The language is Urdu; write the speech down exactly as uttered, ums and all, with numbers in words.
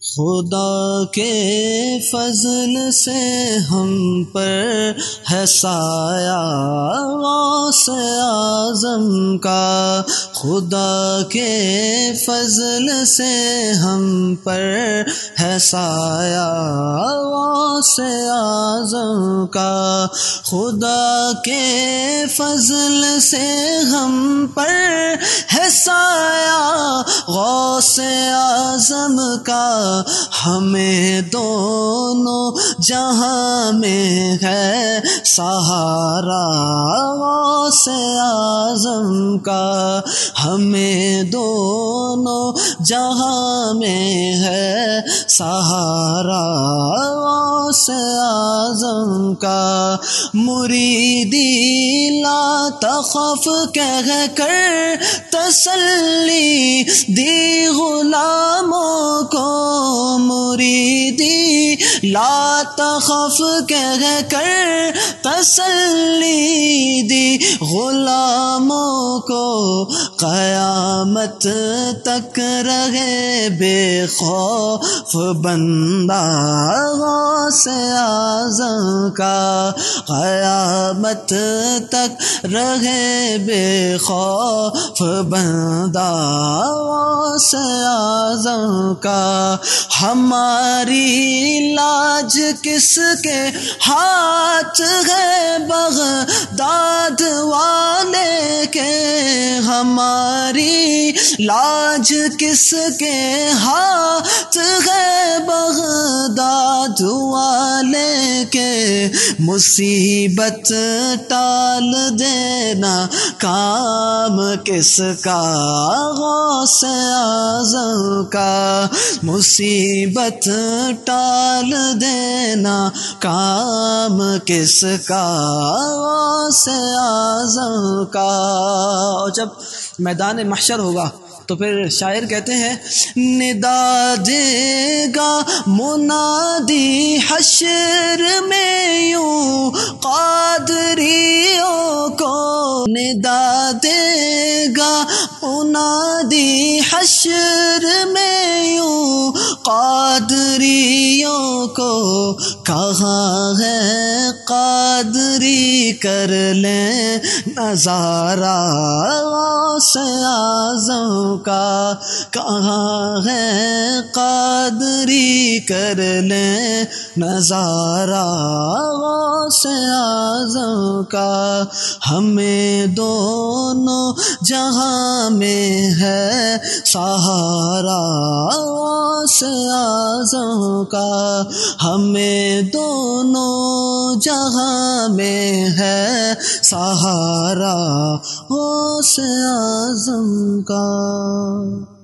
خدا کے فضل سے ہم پر ہے سایہ غوث اعظم کا، خدا کے فضل سے ہم پر ہے سایہ غوث اعظم کا، خدا کے فضل سے ہم پر ہے سایہ غوث اعظم کا، ہمیں دونوں جہاں میں ہے سہارا غوث اعظم کا، ہمیں دونوں جہاں میں ہے سہارا غوث اعظم کا، مریدی لا تخف کہہ کر تسلی دی غلاموں کو، مریدی لا تخف کہہ کر تسلی دی غلاموں کو، قیامت تک رہے بے خوف بندہ غوث اعظم کا، قیامت تک رہے بے خوف بندہ غوث اعظم کا، ہماری لاج کس کے ہاتھ ہے بغداد والے کے، ہماری لاج کس کے ہاتھ ہے بغداد والے کے، مصیبت ٹال دینا کام کس کا غوث اعظم کا، مصیبت ٹال دینا کام کس کا غوث اعظم کا۔ اور جب میدان محشر ہوگا تو پھر شاعر کہتے ہیں، ندا دے گا منادی حشر میں یوں قادریوں کو، ندا دے گا منادی حشر میں یوں قادریوں کو، کہاں ہے قادری کر لیں نظارہ غوث اعظم کا، کہاں ہے قادری کر لیں نظارہ غوث اعظم کا، ہمیں دونوں جہاں میں ہے سہارا غوث اعظم کا، ہمیں دونوں جہاں میں ہے سہارا غوث اعظم کا۔